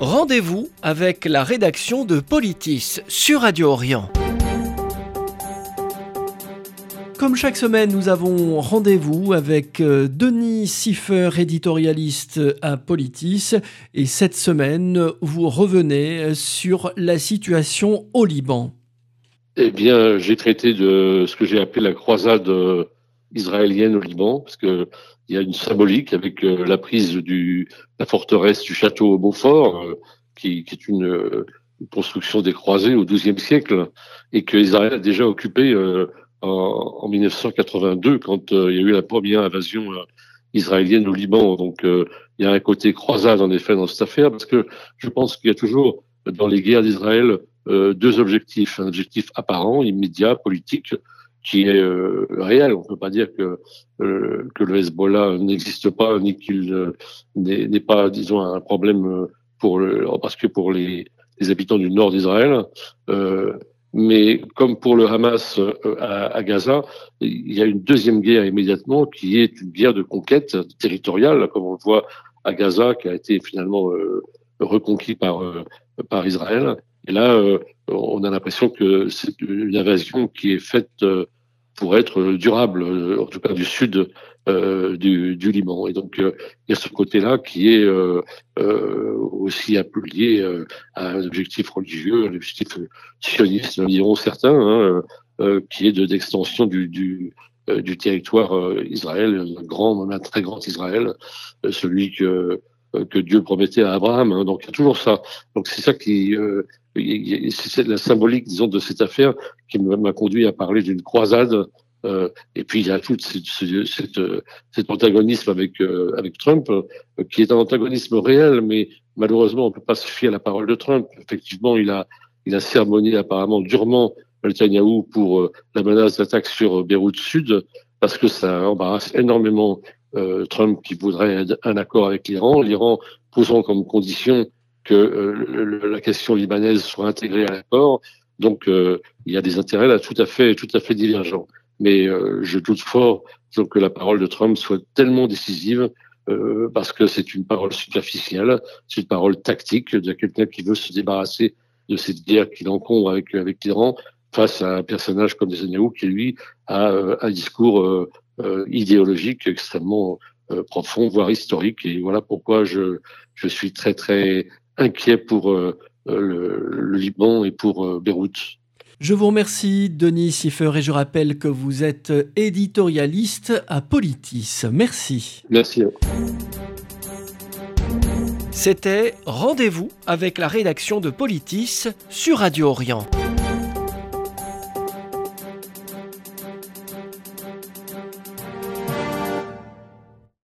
Rendez-vous avec la rédaction de Politis sur Radio Orient. Comme chaque semaine, nous avons rendez-vous avec Denis Siffer, éditorialiste à Politis. Et cette semaine, vous revenez sur la situation au Liban. Eh bien, j'ai traité de ce que j'ai appelé la croisade israélienne au Liban, parce que il y a une symbolique avec la prise de la forteresse du château Beaufort, qui est une construction des croisés au XIIe siècle, et que Israël a déjà occupé en 1982, quand il y a eu la première invasion israélienne au Liban. Donc, il y a un côté croisade, en effet, dans cette affaire, parce que je pense qu'il y a toujours, dans les guerres d'Israël, deux objectifs. Un objectif apparent, immédiat, politique, qui est réel. On ne peut pas dire que le Hezbollah n'existe pas, ni qu'il n'est pas, disons, un problème parce que pour les habitants du nord d'Israël. Mais comme pour le Hamas à Gaza, il y a une deuxième guerre immédiatement, qui est une guerre de conquête territoriale, comme on le voit à Gaza, qui a été finalement reconquis par Israël. Et là, on a l'impression que c'est une invasion qui est faite pour être durable, en tout cas du sud du Liban. Et donc, il y a ce côté-là qui est aussi un peu lié à un objectif religieux, un objectif sioniste, diront certains, qui est d'extension du territoire Israël, un très grand Israël, celui que Dieu promettait à Abraham. Donc, il y a toujours ça. Donc, c'est ça qui... c'est la symbolique, disons, de cette affaire qui m'a conduit à parler d'une croisade. Et puis il y a tout cet antagonisme avec Trump, qui est un antagonisme réel, mais malheureusement on ne peut pas se fier à la parole de Trump. Effectivement, il a sermonné apparemment durement Netanyahou pour la menace d'attaque sur Beyrouth Sud, parce que ça embarrasse énormément Trump, qui voudrait un accord avec l'Iran posant comme condition que la question libanaise soit intégrée à l'accord. Donc il y a des intérêts là tout à fait divergents. Mais je doute fort que la parole de Trump soit tellement décisive, parce que c'est une parole superficielle, c'est une parole tactique de quelqu'un qui veut se débarrasser de cette guerre qu'il encombre avec l'Iran, face à un personnage comme Netanyahou qui, lui, a un discours idéologique extrêmement profond, voire historique. Et voilà pourquoi je suis très, très inquiet pour le Liban et pour Beyrouth. Je vous remercie, Denis Siffer, et je rappelle que vous êtes éditorialiste à Politis. Merci. Merci. C'était Rendez-vous avec la rédaction de Politis sur Radio Orient.